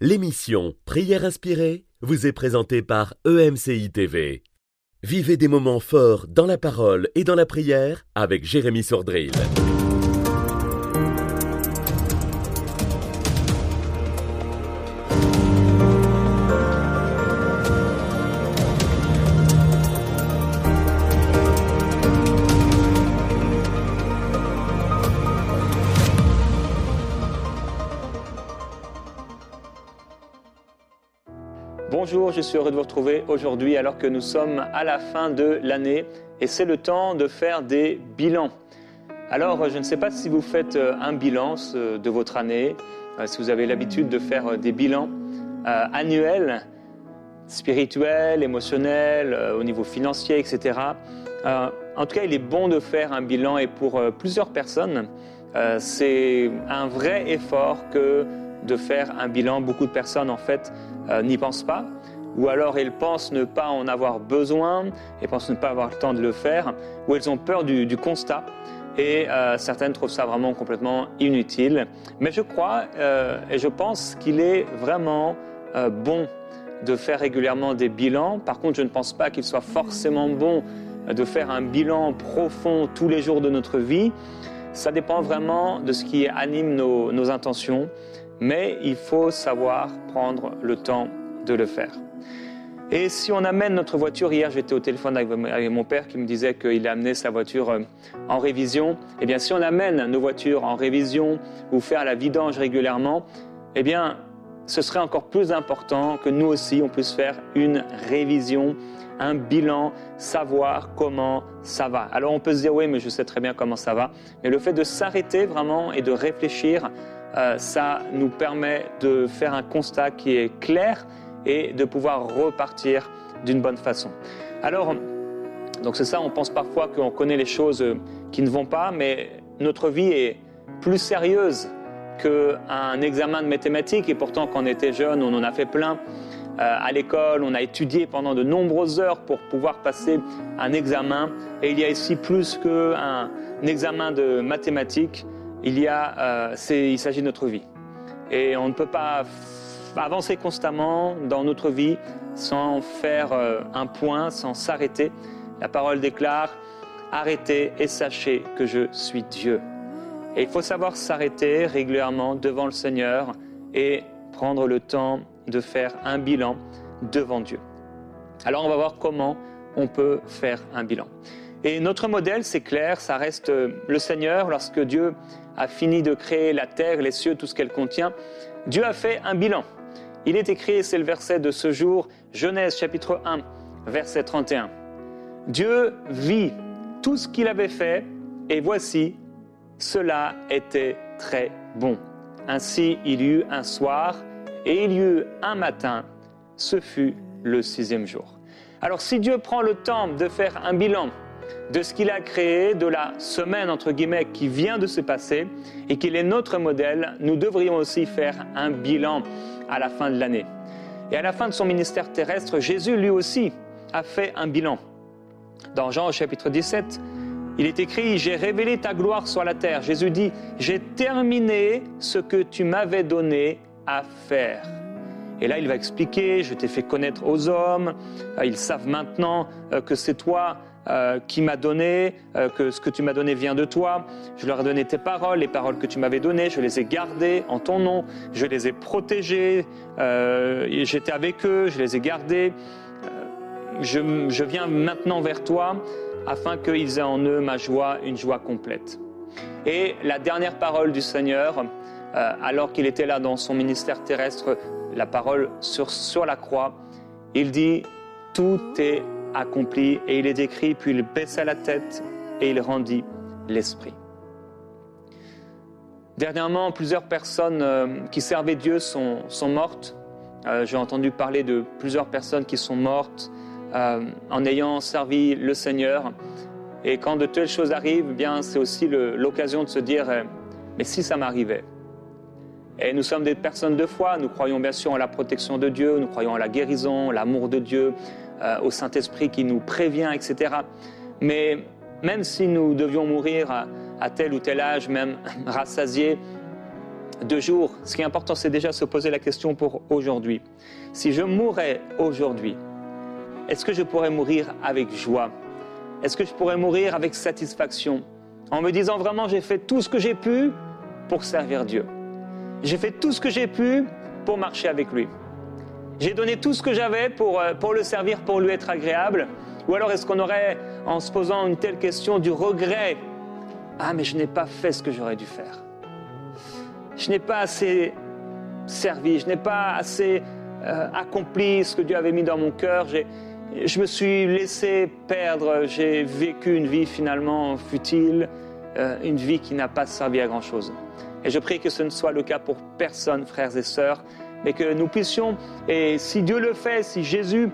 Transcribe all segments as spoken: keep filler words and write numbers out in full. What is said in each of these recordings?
L'émission Prière inspirée vous est présentée par E M C I T V. Vivez des moments forts dans la parole et dans la prière avec Jérémy Sordrill. Bonjour, je suis heureux de vous retrouver aujourd'hui alors que nous sommes à la fin de l'année et c'est le temps de faire des bilans. Alors, je ne sais pas si vous faites un bilan de votre année, si vous avez l'habitude de faire des bilans euh, annuels, spirituels, émotionnels, euh, au niveau financier, et cetera. Euh, en tout cas, il est bon de faire un bilan et pour euh, plusieurs personnes, euh, c'est un vrai effort que de faire un bilan. Beaucoup de personnes, en fait, euh, n'y pensent pas, ou alors elles pensent ne pas en avoir besoin, elles pensent ne pas avoir le temps de le faire, ou elles ont peur du, du constat, et euh, certaines trouvent ça vraiment complètement inutile. Mais je crois euh, et je pense qu'il est vraiment euh, bon de faire régulièrement des bilans. Par contre, je ne pense pas qu'il soit forcément bon de faire un bilan profond tous les jours de notre vie. Ça dépend vraiment de ce qui anime nos, nos intentions. Mais il faut savoir prendre le temps de le faire. Et si on amène notre voiture, hier j'étais au téléphone avec mon père qui me disait qu'il a amené sa voiture en révision. Eh bien, si on amène nos voitures en révision ou faire la vidange régulièrement, eh bien, ce serait encore plus important que nous aussi, on puisse faire une révision, un bilan, savoir comment ça va. Alors on peut se dire, oui, mais je sais très bien comment ça va. Mais le fait de s'arrêter vraiment et de réfléchir, Euh, ça nous permet de faire un constat qui est clair et de pouvoir repartir d'une bonne façon. Alors, donc c'est ça, on pense parfois qu'on connaît les choses qui ne vont pas, mais notre vie est plus sérieuse qu'un examen de mathématiques et pourtant quand on était jeune, on en a fait plein. Euh, à l'école, on a étudié pendant de nombreuses heures pour pouvoir passer un examen et il y a ici plus qu'un examen de mathématiques. Il, y a, euh, c'est, il s'agit de notre vie. Et on ne peut pas f- avancer constamment dans notre vie sans faire euh, un point, sans s'arrêter. La parole déclare « Arrêtez et sachez que je suis Dieu ». Et il faut savoir s'arrêter régulièrement devant le Seigneur et prendre le temps de faire un bilan devant Dieu. Alors on va voir comment on peut faire un bilan. Et notre modèle, c'est clair, ça reste le Seigneur. Lorsque Dieu a fini de créer la terre, les cieux, tout ce qu'elle contient, Dieu a fait un bilan. Il est écrit, et c'est le verset de ce jour, Genèse chapitre un, verset trente et un. Dieu vit tout ce qu'il avait fait, et voici, cela était très bon. Ainsi, il y eut un soir, et il y eut un matin, ce fut le sixième jour. Alors, si Dieu prend le temps de faire un bilan de ce qu'il a créé, de la semaine, entre guillemets, qui vient de se passer et qu'il est notre modèle, nous devrions aussi faire un bilan à la fin de l'année. Et à la fin de son ministère terrestre, Jésus, lui aussi, a fait un bilan. Dans Jean au chapitre dix-sept, il est écrit « J'ai révélé ta gloire sur la terre ». Jésus dit « J'ai terminé ce que tu m'avais donné à faire ». Et là, il va expliquer « Je t'ai fait connaître aux hommes, ils savent maintenant que c'est toi ». Euh, qui m'a donné, euh, que ce que tu m'as donné vient de toi. Je leur ai donné tes paroles, les paroles que tu m'avais données, je les ai gardées en ton nom, je les ai protégées, euh, j'étais avec eux, je les ai gardées. Euh, je, je viens maintenant vers toi afin qu'ils aient en eux ma joie, une joie complète. Et la dernière parole du Seigneur, euh, alors qu'il était là dans son ministère terrestre, la parole sur, sur la croix, il dit « Tout est accompli » et il est écrit, puis il baissa la tête et il rendit l'esprit. Dernièrement, plusieurs personnes euh, qui servaient Dieu sont, sont mortes. Euh, j'ai entendu parler de plusieurs personnes qui sont mortes euh, en ayant servi le Seigneur. Et quand de telles choses arrivent, eh bien, c'est aussi le, l'occasion de se dire euh, « mais si ça m'arrivait ?» Et nous sommes des personnes de foi, nous croyons bien sûr en la protection de Dieu, nous croyons en la guérison, l'amour de Dieu, euh, au Saint-Esprit qui nous prévient, et cetera. Mais même si nous devions mourir à, à tel ou tel âge, même rassasiés, deux jours. Ce qui est important, c'est déjà se poser la question pour aujourd'hui. Si je mourais aujourd'hui, est-ce que je pourrais mourir avec joie? Est-ce que je pourrais mourir avec satisfaction? En me disant vraiment, j'ai fait tout ce que j'ai pu pour servir Dieu. J'ai fait tout ce que j'ai pu pour marcher avec lui. J'ai donné tout ce que j'avais pour, pour le servir, pour lui être agréable. Ou alors est-ce qu'on aurait, en se posant une telle question, du regret? Ah, mais je n'ai pas fait ce que j'aurais dû faire. Je n'ai pas assez servi, je n'ai pas assez euh, accompli ce que Dieu avait mis dans mon cœur. J'ai, je me suis laissé perdre, j'ai vécu une vie finalement futile, euh, une vie qui n'a pas servi à grand-chose. Et je prie que ce ne soit le cas pour personne, frères et sœurs, mais que nous puissions, et si Dieu le fait, si Jésus,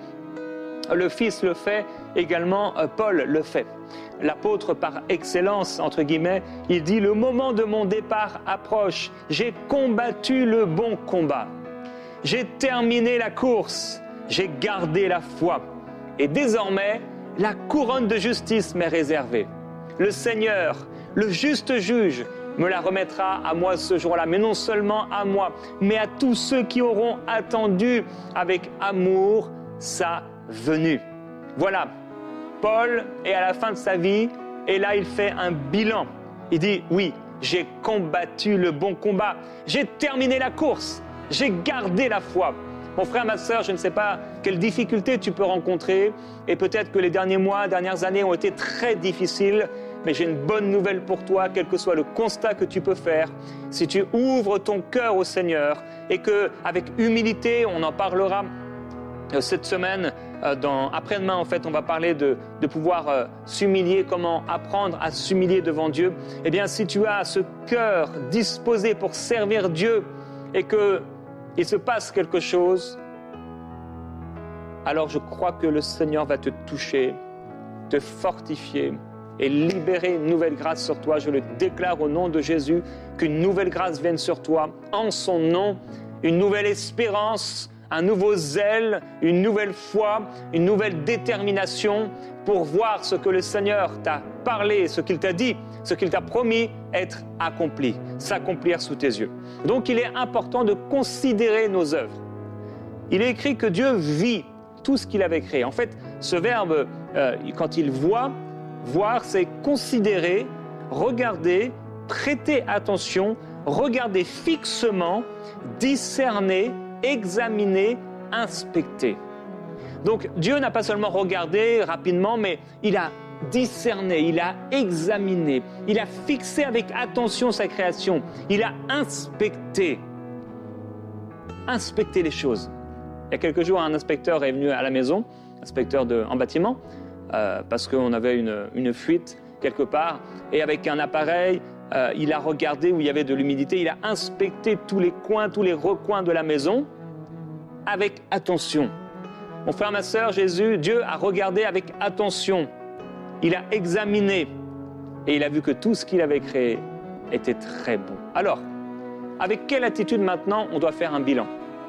le Fils, le fait, également Paul le fait. L'apôtre par excellence, entre guillemets, il dit « Le moment de mon départ approche, j'ai combattu le bon combat, j'ai terminé la course, j'ai gardé la foi, et désormais, la couronne de justice m'est réservée. Le Seigneur, le juste juge, me la remettra à moi ce jour-là, mais non seulement à moi, mais à tous ceux qui auront attendu avec amour sa venue. » Voilà, Paul est à la fin de sa vie, et là il fait un bilan. Il dit, oui, j'ai combattu le bon combat, j'ai terminé la course, j'ai gardé la foi. Mon frère, ma sœur, je ne sais pas quelles difficultés tu peux rencontrer, et peut-être que les derniers mois, dernières années ont été très difficiles, mais j'ai une bonne nouvelle pour toi, quel que soit le constat que tu peux faire. Si tu ouvres ton cœur au Seigneur, et qu'avec humilité, on en parlera cette semaine, dans, après-demain en fait, on va parler de, de pouvoir euh, s'humilier, comment apprendre à s'humilier devant Dieu. Eh bien, si tu as ce cœur disposé pour servir Dieu, et qu'il se passe quelque chose, alors je crois que le Seigneur va te toucher, te fortifier et libérer une nouvelle grâce sur toi. Je le déclare au nom de Jésus, qu'une nouvelle grâce vienne sur toi, en son nom, une nouvelle espérance, un nouveau zèle, une nouvelle foi, une nouvelle détermination pour voir ce que le Seigneur t'a parlé, ce qu'il t'a dit, ce qu'il t'a promis être accompli, s'accomplir sous tes yeux. Donc il est important de considérer nos œuvres. Il est écrit que Dieu vit tout ce qu'il avait créé. En fait, ce verbe, euh, quand il voit, voir, c'est considérer, regarder, prêter attention, regarder fixement, discerner, examiner, inspecter. Donc Dieu n'a pas seulement regardé rapidement, mais il a discerné, il a examiné, il a fixé avec attention sa création, il a inspecté, inspecté les choses. Il y a quelques jours, un inspecteur est venu à la maison, inspecteur de, en bâtiment, euh, parce qu'on avait une, une fuite quelque part, et avec un appareil, Euh, il a regardé où il y avait de l'humidité, il a inspecté tous les coins, tous les recoins de la maison avec attention. Mon frère, ma sœur, Jésus, Dieu a regardé avec attention. Il a examiné et il a vu que tout ce qu'il avait créé était très bon. Alors, avec quelle attitude maintenant on doit faire un bilan?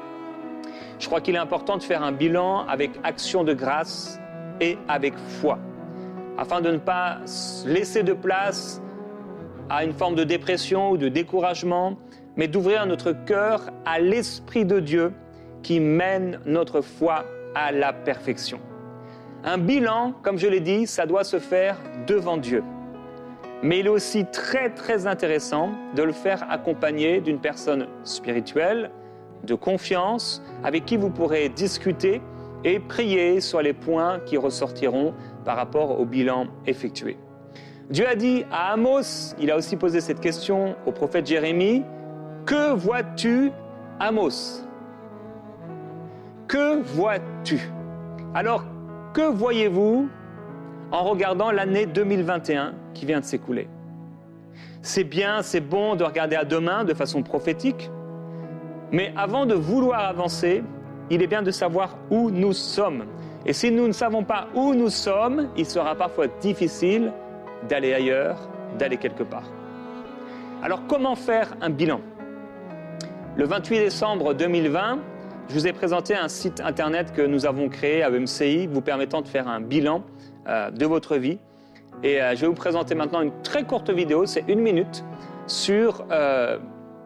Je crois qu'il est important de faire un bilan avec action de grâce et avec foi, afin de ne pas laisser de place à une forme de dépression ou de découragement, mais d'ouvrir notre cœur à l'Esprit de Dieu qui mène notre foi à la perfection. Un bilan, comme je l'ai dit, ça doit se faire devant Dieu. Mais il est aussi très très intéressant de le faire accompagné d'une personne spirituelle, de confiance, avec qui vous pourrez discuter et prier sur les points qui ressortiront par rapport au bilan effectué. Dieu a dit à Amos, il a aussi posé cette question au prophète Jérémie, « Que vois-tu, Amos ?» Que vois-tu? Alors, que voyez-vous en regardant l'année deux mille vingt et un qui vient de s'écouler? C'est bien, c'est bon de regarder à demain de façon prophétique, mais avant de vouloir avancer, il est bien de savoir où nous sommes. Et si nous ne savons pas où nous sommes, il sera parfois difficile d'aller ailleurs, d'aller quelque part. Alors, comment faire un bilan? Le vingt-huit décembre deux mille vingt, je vous ai présenté un site internet que nous avons créé à E M C I, vous permettant de faire un bilan euh, de votre vie. Et euh, je vais vous présenter maintenant une très courte vidéo, c'est une minute, sur euh,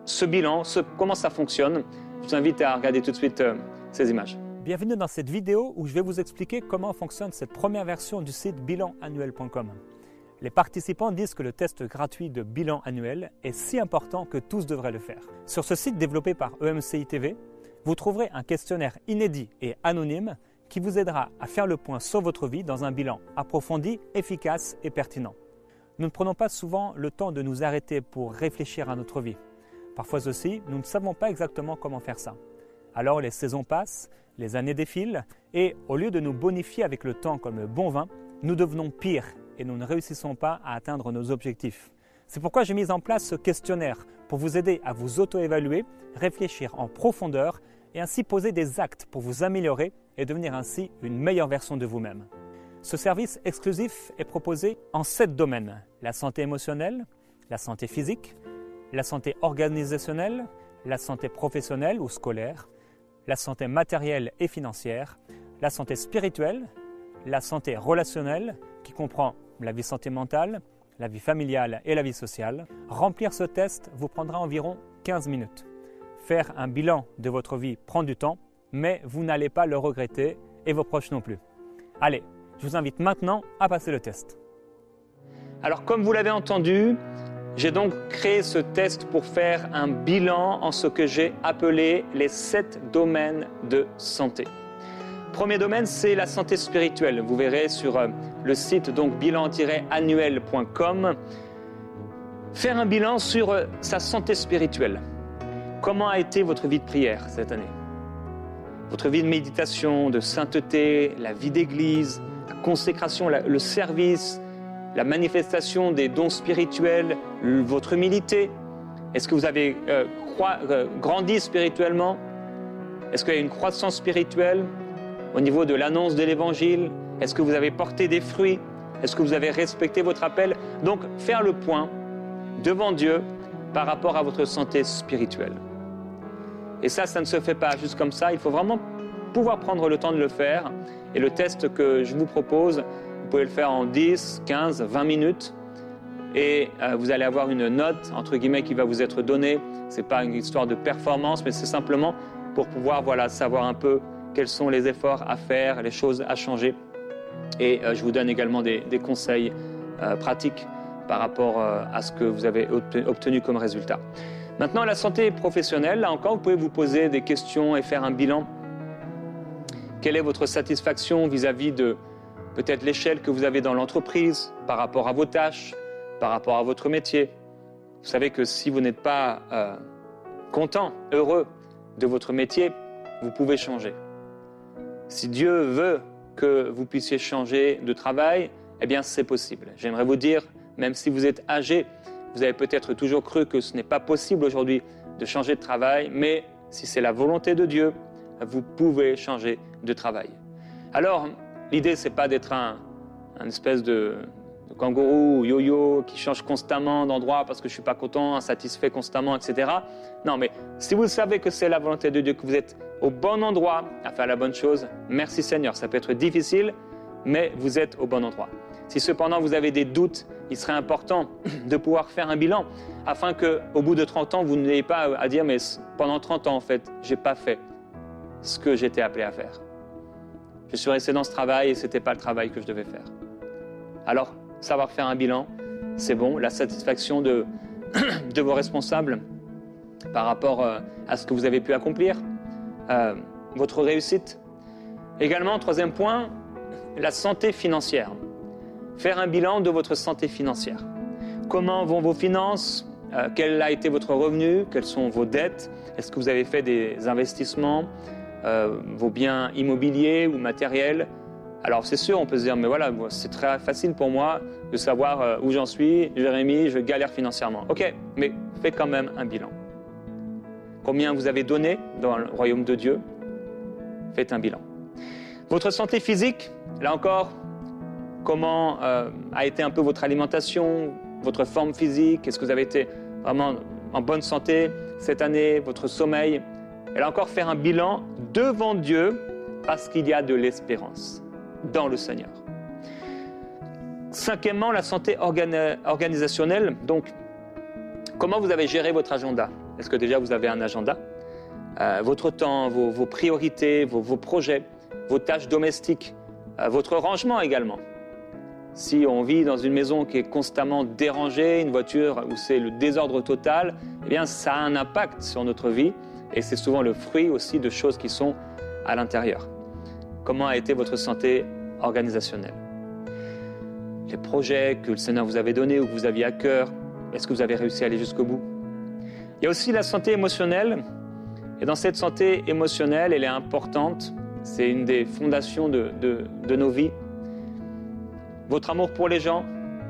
ce bilan, ce, comment ça fonctionne. Je vous invite à regarder tout de suite euh, ces images. Bienvenue dans cette vidéo où je vais vous expliquer comment fonctionne cette première version du site bilan annuel point com. Les participants disent que le test gratuit de bilan annuel est si important que tous devraient le faire. Sur ce site développé par E M C I T V, vous trouverez un questionnaire inédit et anonyme qui vous aidera à faire le point sur votre vie dans un bilan approfondi, efficace et pertinent. Nous ne prenons pas souvent le temps de nous arrêter pour réfléchir à notre vie. Parfois aussi, nous ne savons pas exactement comment faire ça. Alors les saisons passent, les années défilent et au lieu de nous bonifier avec le temps comme le bon vin, nous devenons pires et nous ne réussissons pas à atteindre nos objectifs. C'est pourquoi j'ai mis en place ce questionnaire pour vous aider à vous auto-évaluer, réfléchir en profondeur et ainsi poser des actes pour vous améliorer et devenir ainsi une meilleure version de vous-même. Ce service exclusif est proposé en sept domaines: la santé émotionnelle, la santé physique, la santé organisationnelle, la santé professionnelle ou scolaire, la santé matérielle et financière, la santé spirituelle, la santé relationnelle qui comprend la vie sentimentale, la vie familiale et la vie sociale. Remplir ce test vous prendra environ quinze minutes. Faire un bilan de votre vie prend du temps, mais vous n'allez pas le regretter et vos proches non plus. Allez, je vous invite maintenant à passer le test. Alors comme vous l'avez entendu, j'ai donc créé ce test pour faire un bilan en ce que j'ai appelé les sept domaines de santé. Premier domaine, c'est la santé spirituelle. Vous verrez sur le site donc bilan tiret annuel point com. Faire un bilan sur sa santé spirituelle. Comment a été votre vie de prière cette année? Votre vie de méditation, de sainteté, la vie d'église, la consécration, la, le service, la manifestation des dons spirituels, votre humilité. Est-ce que vous avez euh, croi, euh, grandi spirituellement? Est-ce qu'il y a une croissance spirituelle au niveau de l'annonce de l'évangile? Est-ce que vous avez porté des fruits? Est-ce que vous avez respecté votre appel? Donc, faire le point devant Dieu par rapport à votre santé spirituelle. Et ça, ça ne se fait pas juste comme ça. Il faut vraiment pouvoir prendre le temps de le faire. Et le test que je vous propose, vous pouvez le faire en dix, quinze, vingt minutes. Et euh, vous allez avoir une note, entre guillemets, qui va vous être donnée. Ce n'est pas une histoire de performance, mais c'est simplement pour pouvoir voilà, savoir un peu quels sont les efforts à faire, les choses à changer. Et euh, je vous donne également des, des conseils euh, pratiques par rapport euh, à ce que vous avez obtenu comme résultat. Maintenant, la santé professionnelle, là encore, vous pouvez vous poser des questions et faire un bilan. Quelle est votre satisfaction vis-à-vis de peut-être l'échelle que vous avez dans l'entreprise, par rapport à vos tâches, par rapport à votre métier? Vous savez que si vous n'êtes pas euh, content, heureux de votre métier, vous pouvez changer. Si Dieu veut que vous puissiez changer de travail, eh bien c'est possible. J'aimerais vous dire, même si vous êtes âgé, vous avez peut-être toujours cru que ce n'est pas possible aujourd'hui de changer de travail, mais si c'est la volonté de Dieu, vous pouvez changer de travail. Alors, l'idée, ce n'est pas d'être un, un espèce de, de kangourou ou yo-yo qui change constamment d'endroit parce que je ne suis pas content, insatisfait constamment, et cetera. Non, mais si vous savez que c'est la volonté de Dieu, que vous êtes au bon endroit à faire la bonne chose, merci Seigneur. Ça peut être difficile, mais vous êtes au bon endroit. Si cependant vous avez des doutes, il serait important de pouvoir faire un bilan afin qu'au bout de trente ans, vous n'ayez pas à dire « mais pendant trente ans, en fait, je n'ai pas fait ce que j'étais appelé à faire. Je suis resté dans ce travail et ce n'était pas le travail que je devais faire. » Alors, savoir faire un bilan, c'est bon. La satisfaction de, de vos responsables par rapport à ce que vous avez pu accomplir, euh, votre réussite. Également, troisième point, la santé financière. Faire un bilan de votre santé financière. Comment vont vos finances? euh, Quel a été votre revenu? Quelles sont vos dettes? Est-ce que vous avez fait des investissements? euh, Vos biens immobiliers ou matériels? Alors c'est sûr, on peut se dire, mais voilà, c'est très facile pour moi de savoir euh, où j'en suis. Jérémy, je galère financièrement. Ok, mais faites quand même un bilan. Combien vous avez donné dans le royaume de Dieu? Faites un bilan. Votre santé physique, là encore, comment euh, a été un peu votre alimentation, votre forme physique? Est-ce que vous avez été vraiment en bonne santé cette année? Votre sommeil? Et là encore, faire un bilan devant Dieu parce qu'il y a de l'espérance dans le Seigneur. Cinquièmement, la santé organ- organisationnelle. Donc, comment vous avez géré votre agenda? Est-ce que déjà vous avez un agenda? euh, Votre temps, vos, vos priorités, vos, vos projets, vos tâches domestiques, euh, votre rangement également. Si on vit dans une maison qui est constamment dérangée, une voiture où c'est le désordre total, eh bien ça a un impact sur notre vie et c'est souvent le fruit aussi de choses qui sont à l'intérieur. Comment a été votre santé organisationnelle? Les projets que le Seigneur vous avait donnés ou que vous aviez à cœur, est-ce que vous avez réussi à aller jusqu'au bout? Il y a aussi la santé émotionnelle. Et dans cette santé émotionnelle, elle est importante. C'est une des fondations de, de, de nos vies. Votre amour pour les gens,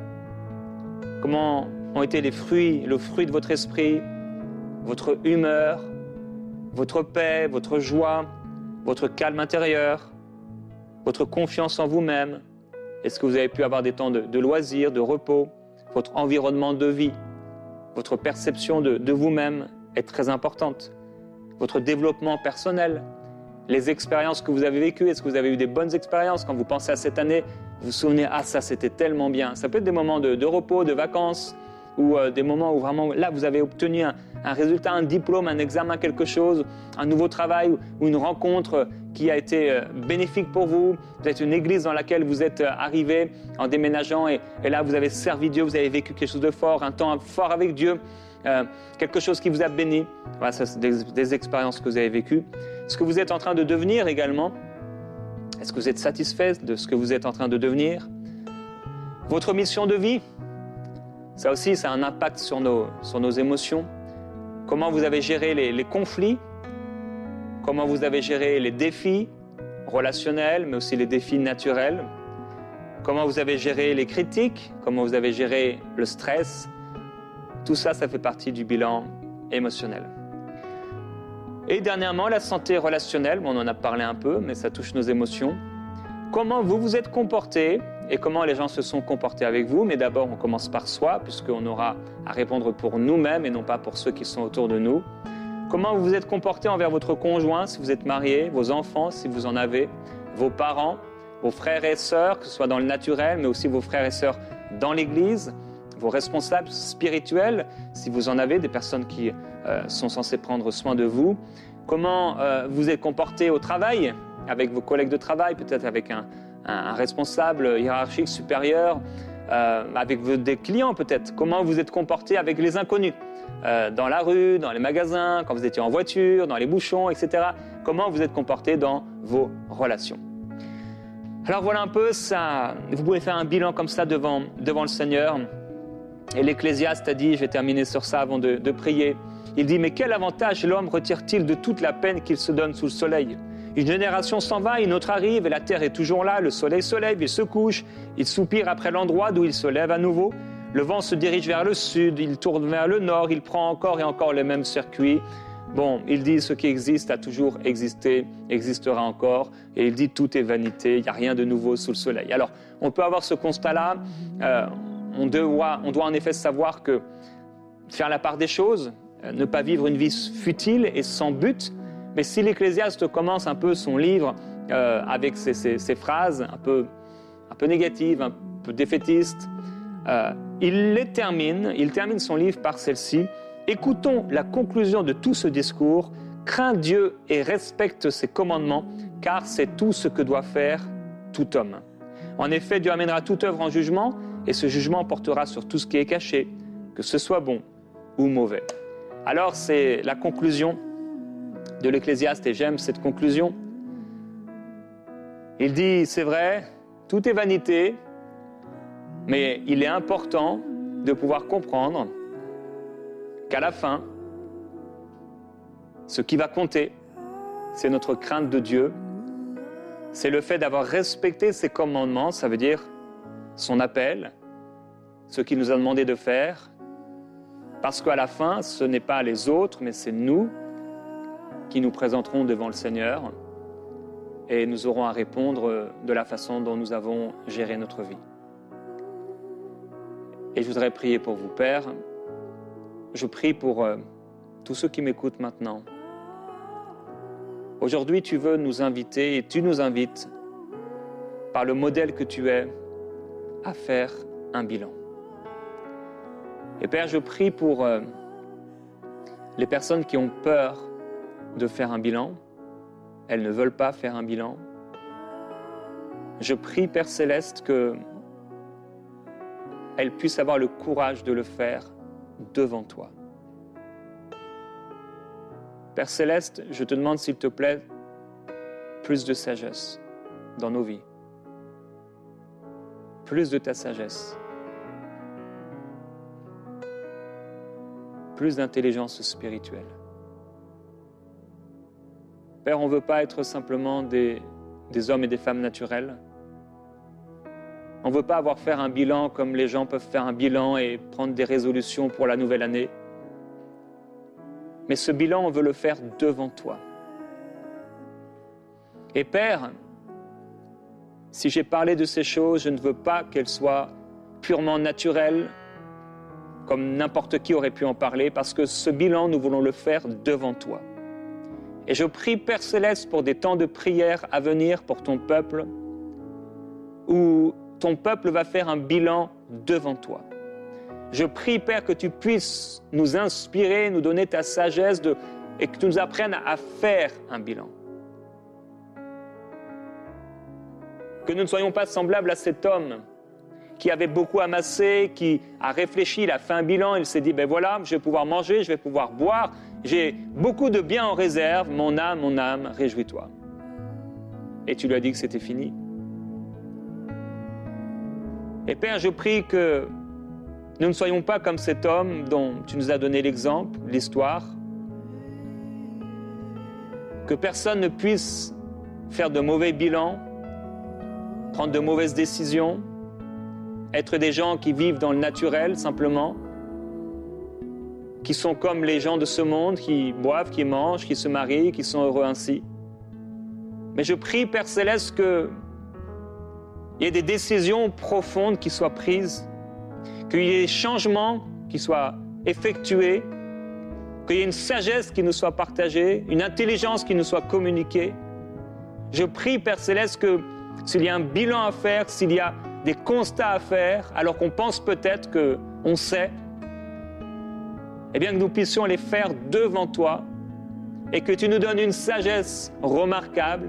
comment ont été les fruits, le fruit de votre esprit, votre humeur, votre paix, votre joie, votre calme intérieur, votre confiance en vous-même. Est-ce que vous avez pu avoir des temps de, de loisirs, de repos, votre environnement de vie, votre perception de, de vous-même est très importante. Votre développement personnel, les expériences que vous avez vécues, est-ce que vous avez eu des bonnes expériences? Quand vous pensez à cette année, vous vous souvenez, ah ça c'était tellement bien. Ça peut être des moments de, de repos, de vacances, ou euh, des moments où vraiment, là vous avez obtenu un, un résultat, un diplôme, un examen, quelque chose, un nouveau travail, ou, ou une rencontre qui a été euh, bénéfique pour vous. Peut-être une église dans laquelle vous êtes euh, arrivé en déménageant, et, et là vous avez servi Dieu, vous avez vécu quelque chose de fort, un temps fort avec Dieu. Euh, quelque chose qui vous a béni. Voilà, ça, c'est des, des expériences que vous avez vécues. Ce que vous êtes en train de devenir également, est-ce que vous êtes satisfait de ce que vous êtes en train de devenir? Votre mission de vie, ça aussi, ça a un impact sur nos, sur nos émotions. Comment vous avez géré les, les conflits? Comment vous avez géré les défis relationnels, mais aussi les défis naturels? Comment vous avez géré les critiques? Comment vous avez géré le stress? Tout ça, ça fait partie du bilan émotionnel. Et dernièrement, la santé relationnelle, on en a parlé un peu, mais ça touche nos émotions. Comment vous vous êtes comporté et comment les gens se sont comportés avec vous. Mais d'abord, on commence par soi, puisqu'on aura à répondre pour nous-mêmes et non pas pour ceux qui sont autour de nous. Comment vous vous êtes comporté envers votre conjoint, si vous êtes marié, vos enfants, si vous en avez, vos parents, vos frères et sœurs, que ce soit dans le naturel, mais aussi vos frères et sœurs dans l'Église, vos responsables spirituels, si vous en avez, des personnes qui euh, sont censées prendre soin de vous. Comment euh, vous êtes comporté au travail, avec vos collègues de travail, peut-être avec un, un, un responsable hiérarchique supérieur, euh, avec vos, des clients peut-être. Comment vous êtes comporté avec les inconnus, euh, dans la rue, dans les magasins, quand vous étiez en voiture, dans les bouchons, et cetera. Comment vous êtes comporté dans vos relations. Alors voilà un peu ça. Vous pouvez faire un bilan comme ça devant, devant le Seigneur. Et l'Ecclésiaste a dit, je vais terminer sur ça avant de, de prier, il dit, mais quel avantage l'homme retire-t-il de toute la peine qu'il se donne sous le soleil? Une génération s'en va, une autre arrive, et la terre est toujours là, le soleil se lève, il se couche, il soupire après l'endroit d'où il se lève à nouveau, le vent se dirige vers le sud, il tourne vers le nord, il prend encore et encore le même circuit. Bon, il dit, ce qui existe a toujours existé, existera encore, et il dit, tout est vanité, il n'y a rien de nouveau sous le soleil. Alors, on peut avoir ce constat-là, euh, On doit, on doit en effet savoir que faire la part des choses, ne pas vivre une vie futile et sans but. Mais si l'Ecclésiaste commence un peu son livre euh, avec ces, ces, ces phrases un peu, un peu négatives, un peu défaitistes, euh, il les termine, il termine son livre par celle-ci. Écoutons la conclusion de tout ce discours. Crains Dieu et respecte ses commandements, car c'est tout ce que doit faire tout homme. En effet, Dieu amènera toute œuvre en jugement, et ce jugement portera sur tout ce qui est caché, que ce soit bon ou mauvais. Alors, c'est la conclusion de l'Ecclésiaste, et j'aime cette conclusion. Il dit, c'est vrai, tout est vanité, mais il est important de pouvoir comprendre qu'à la fin, ce qui va compter, c'est notre crainte de Dieu, c'est le fait d'avoir respecté ses commandements, ça veut dire son appel, ce qu'il nous a demandé de faire, parce qu'à la fin, ce n'est pas les autres, mais c'est nous qui nous présenterons devant le Seigneur et nous aurons à répondre de la façon dont nous avons géré notre vie. Et je voudrais prier pour vous, Père. Je prie pour euh, tous ceux qui m'écoutent maintenant. Aujourd'hui, tu veux nous inviter et tu nous invites, par le modèle que tu es, à faire un bilan. Et Père, je prie pour euh, les personnes qui ont peur de faire un bilan, elles ne veulent pas faire un bilan. Je prie, Père Céleste, qu'elles puissent avoir le courage de le faire devant toi. Père Céleste, je te demande, s'il te plaît, plus de sagesse dans nos vies. Plus de ta sagesse. Plus d'intelligence spirituelle. Père, on ne veut pas être simplement des, des hommes et des femmes naturels. On ne veut pas avoir faire un bilan comme les gens peuvent faire un bilan et prendre des résolutions pour la nouvelle année. Mais ce bilan, on veut le faire devant toi. Et Père, si j'ai parlé de ces choses, je ne veux pas qu'elles soient purement naturelles, comme n'importe qui aurait pu en parler, parce que ce bilan, nous voulons le faire devant toi. Et je prie, Père Céleste, pour des temps de prière à venir pour ton peuple, où ton peuple va faire un bilan devant toi. Je prie, Père, que tu puisses nous inspirer, nous donner ta sagesse de, et que tu nous apprennes à faire un bilan. Que nous ne soyons pas semblables à cet homme qui avait beaucoup amassé, qui a réfléchi, il a fait un bilan, il s'est dit, ben voilà, je vais pouvoir manger, je vais pouvoir boire, j'ai beaucoup de biens en réserve, mon âme, mon âme, réjouis-toi. Et tu lui as dit que c'était fini. Et Père, je prie que nous ne soyons pas comme cet homme dont tu nous as donné l'exemple, l'histoire, que personne ne puisse faire de mauvais bilans, prendre de mauvaises décisions, être des gens qui vivent dans le naturel simplement, qui sont comme les gens de ce monde, qui boivent, qui mangent, qui se marient, qui sont heureux ainsi. Mais je prie, Père Céleste, qu'il y ait des décisions profondes qui soient prises, qu'il y ait des changements qui soient effectués, qu'il y ait une sagesse qui nous soit partagée, une intelligence qui nous soit communiquée. Je prie, Père Céleste, que s'il y a un bilan à faire, s'il y a des constats à faire, alors qu'on pense peut-être qu'on sait, eh bien que nous puissions les faire devant toi et que tu nous donnes une sagesse remarquable,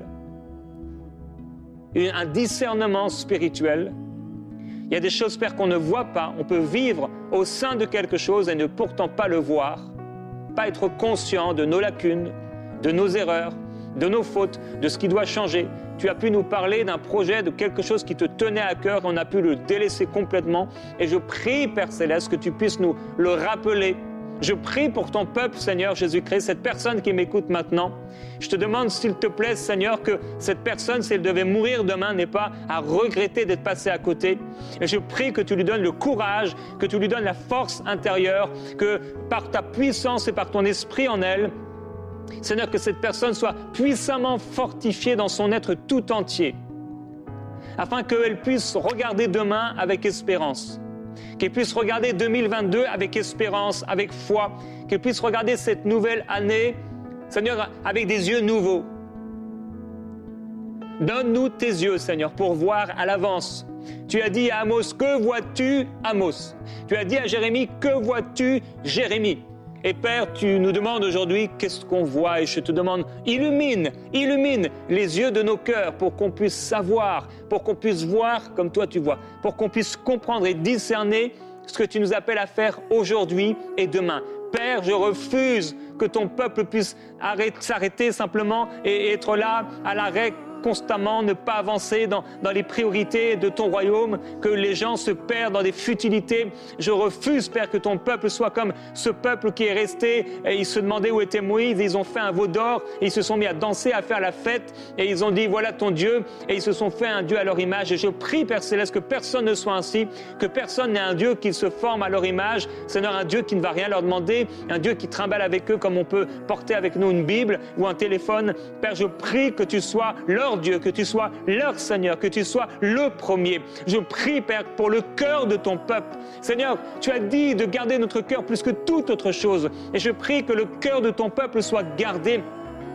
un discernement spirituel. Il y a des choses, Père, qu'on ne voit pas. On peut vivre au sein de quelque chose et ne pourtant pas le voir, pas être conscient de nos lacunes, de nos erreurs, de nos fautes, de ce qui doit changer. Tu as pu nous parler d'un projet, de quelque chose qui te tenait à cœur, on a pu le délaisser complètement. Et je prie, Père Céleste, que tu puisses nous le rappeler. Je prie pour ton peuple, Seigneur Jésus-Christ, cette personne qui m'écoute maintenant. Je te demande, s'il te plaît, Seigneur, que cette personne, si elle devait mourir demain, n'ait pas à regretter d'être passée à côté. Et je prie que tu lui donnes le courage, que tu lui donnes la force intérieure, que par ta puissance et par ton esprit en elle, Seigneur, que cette personne soit puissamment fortifiée dans son être tout entier, afin qu'elle puisse regarder demain avec espérance, qu'elle puisse regarder deux mille vingt-deux avec espérance, avec foi, qu'elle puisse regarder cette nouvelle année, Seigneur, avec des yeux nouveaux. Donne-nous tes yeux, Seigneur, pour voir à l'avance. Tu as dit à Amos, que vois-tu, Amos? Tu as dit à Jérémie, que vois-tu, Jérémie? Et Père, tu nous demandes aujourd'hui qu'est-ce qu'on voit, et je te demande, illumine, illumine les yeux de nos cœurs pour qu'on puisse savoir, pour qu'on puisse voir comme toi tu vois, pour qu'on puisse comprendre et discerner ce que tu nous appelles à faire aujourd'hui et demain. Père, je refuse que ton peuple puisse arrêter, s'arrêter simplement et être là à l'arrêt constamment, ne pas avancer dans, dans les priorités de ton royaume, que les gens se perdent dans des futilités. Je refuse, Père, que ton peuple soit comme ce peuple qui est resté, et ils se demandaient où était Moïse, et ils ont fait un veau d'or, et ils se sont mis à danser, à faire la fête, et ils ont dit, voilà ton Dieu, et ils se sont fait un Dieu à leur image. Et je prie, Père Céleste, que personne ne soit ainsi, que personne n'ait un Dieu qui se forme à leur image, Seigneur, un Dieu qui ne va rien leur demander, un Dieu qui trimballe avec eux comme on peut porter avec nous une Bible ou un téléphone. Père, je prie que tu sois leur Dieu, que tu sois leur Seigneur, que tu sois le premier. Je prie, Père, pour le cœur de ton peuple. Seigneur, tu as dit de garder notre cœur plus que toute autre chose. Et je prie que le cœur de ton peuple soit gardé.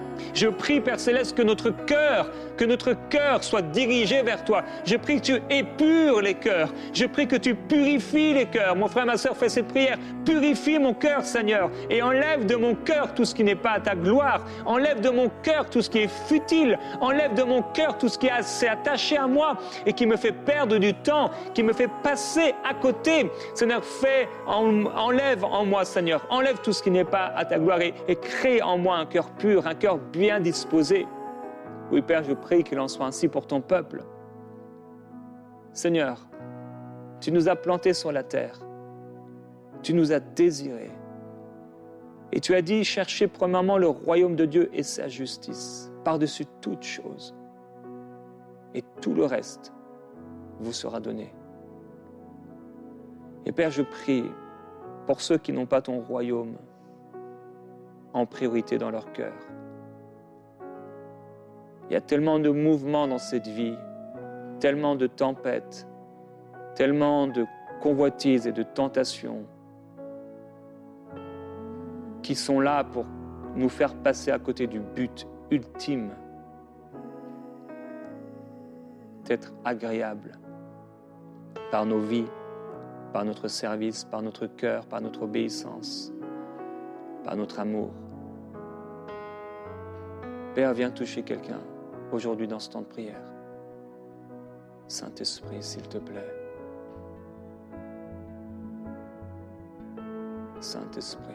Je prie, Père Céleste, que notre cœur, que notre cœur soit dirigé vers toi. Je prie que tu épures les cœurs. Je prie que tu purifies les cœurs. Mon frère, ma sœur, fais cette prière. Purifie mon cœur, Seigneur, et enlève de mon cœur tout ce qui n'est pas à ta gloire. Enlève de mon cœur tout ce qui est futile. Enlève de mon cœur tout ce qui s'est attaché à moi et qui me fait perdre du temps, qui me fait passer à côté. Seigneur, fais, en, enlève en moi, Seigneur. Enlève tout ce qui n'est pas à ta gloire et, et crée en moi un cœur pur, un cœur bien disposé. Oui, Père, je prie qu'il en soit ainsi pour ton peuple. Seigneur, tu nous as plantés sur la terre. Tu nous as désirés. Et tu as dit, cherchez premièrement le royaume de Dieu et sa justice, par-dessus toute chose. Et tout le reste vous sera donné. Et Père, je prie pour ceux qui n'ont pas ton royaume en priorité dans leur cœur. Il y a tellement de mouvements dans cette vie, tellement de tempêtes, tellement de convoitises et de tentations qui sont là pour nous faire passer à côté du but ultime d'être agréable par nos vies, par notre service, par notre cœur, par notre obéissance, par notre amour. Père, viens toucher quelqu'un aujourd'hui dans ce temps de prière. Saint-Esprit, s'il te plaît. Saint-Esprit.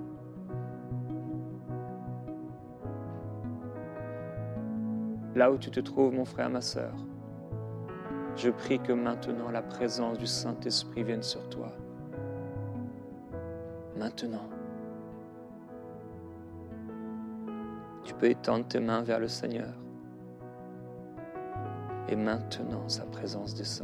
Là où tu te trouves, mon frère, ma sœur, je prie que maintenant la présence du Saint-Esprit vienne sur toi. Maintenant. Tu peux étendre tes mains vers le Seigneur. Et maintenant, sa présence descend.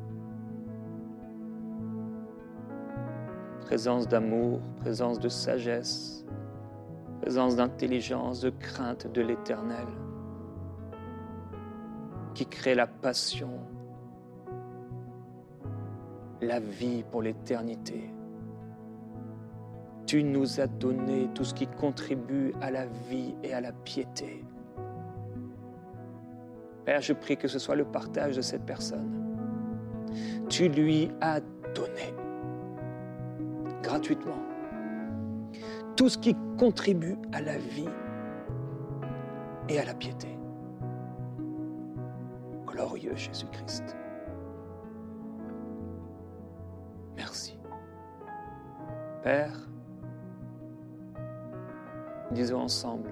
Présence d'amour, présence de sagesse, présence d'intelligence, de crainte de l'Éternel, qui crée la passion, la vie pour l'éternité. Tu nous as donné tout ce qui contribue à la vie et à la piété. Père, je prie que ce soit le partage de cette personne. Tu lui as donné gratuitement tout ce qui contribue à la vie et à la piété. Glorieux Jésus-Christ. Merci. Père, disons ensemble,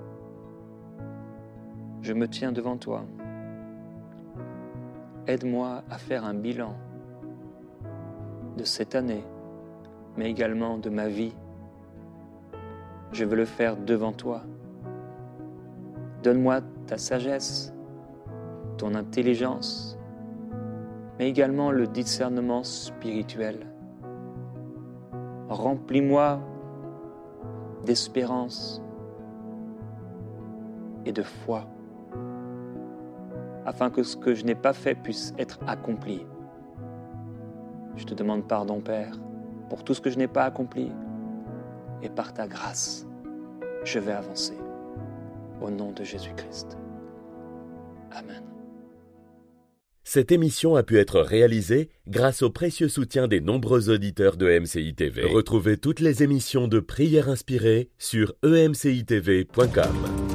je me tiens devant toi. Aide-moi à faire un bilan de cette année, mais également de ma vie. Je veux le faire devant toi. Donne-moi ta sagesse, ton intelligence, mais également le discernement spirituel. Remplis-moi d'espérance et de foi, afin que ce que je n'ai pas fait puisse être accompli. Je te demande pardon, Père, pour tout ce que je n'ai pas accompli, et par ta grâce, je vais avancer. Au nom de Jésus-Christ. Amen. Cette émission a pu être réalisée grâce au précieux soutien des nombreux auditeurs de E M C I T V. Retrouvez toutes les émissions de Prières inspirées sur e m c i t v point com.